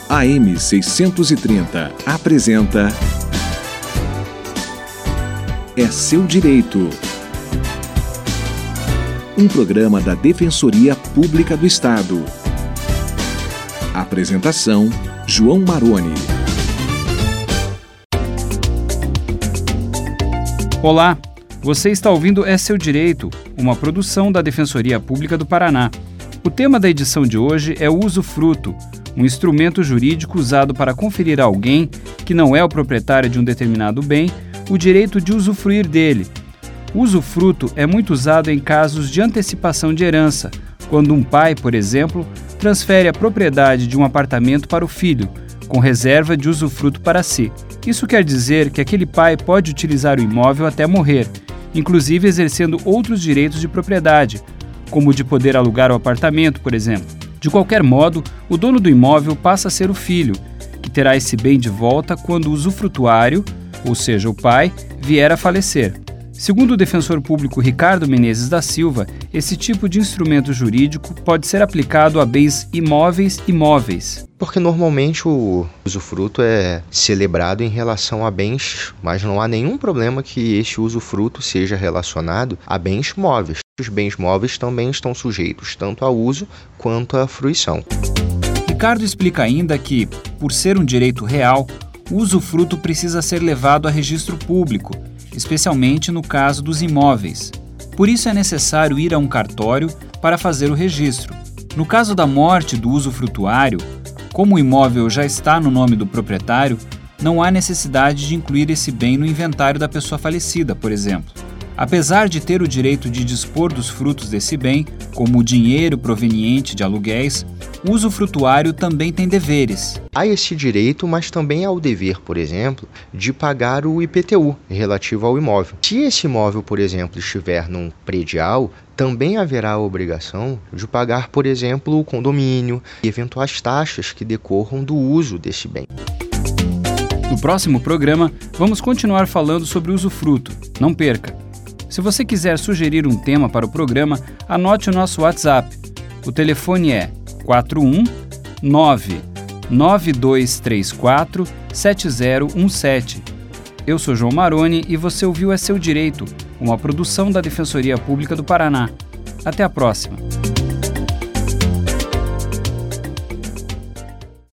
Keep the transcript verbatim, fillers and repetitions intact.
A M seiscentos e trinta apresenta É Seu Direito. Um programa da Defensoria Pública do Estado. Apresentação: João Maroni. Olá, você está ouvindo É Seu Direito, uma produção da Defensoria Pública do Paraná. O tema da edição de hoje é o usufruto, um instrumento jurídico usado para conferir a alguém, que não é o proprietário de um determinado bem, o direito de usufruir dele. O usufruto é muito usado em casos de antecipação de herança, quando um pai, por exemplo, transfere a propriedade de um apartamento para o filho, com reserva de usufruto para si. Isso quer dizer que aquele pai pode utilizar o imóvel até morrer, inclusive exercendo outros direitos de propriedade, como o de poder alugar o apartamento, por exemplo. De qualquer modo, o dono do imóvel passa a ser o filho, que terá esse bem de volta quando o usufrutuário, ou seja, o pai, vier a falecer. Segundo o defensor público Ricardo Menezes da Silva, esse tipo de instrumento jurídico pode ser aplicado a bens imóveis e móveis. Porque normalmente o usufruto é celebrado em relação a bens, mas não há nenhum problema que este usufruto seja relacionado a bens móveis. Os bens móveis também estão sujeitos tanto a uso quanto à fruição. Ricardo explica ainda que, por ser um direito real, o usufruto precisa ser levado a registro público, especialmente no caso dos imóveis. Por isso é necessário ir a um cartório para fazer o registro. No caso da morte do usufrutuário, como o imóvel já está no nome do proprietário, não há necessidade de incluir esse bem no inventário da pessoa falecida, por exemplo. Apesar de ter o direito de dispor dos frutos desse bem, como o dinheiro proveniente de aluguéis, o usufrutuário também tem deveres. Há esse direito, mas também há o dever, por exemplo, de pagar o I P T U relativo ao imóvel. Se esse imóvel, por exemplo, estiver num predial, também haverá a obrigação de pagar, por exemplo, o condomínio e eventuais taxas que decorram do uso desse bem. No próximo programa, vamos continuar falando sobre o usufruto. Não perca! Se você quiser sugerir um tema para o programa, anote o nosso WhatsApp. O telefone é quatro um nove nove dois três quatro sete zero um sete. Eu sou João Maroni e você ouviu É Seu Direito, uma produção da Defensoria Pública do Paraná. Até a próxima!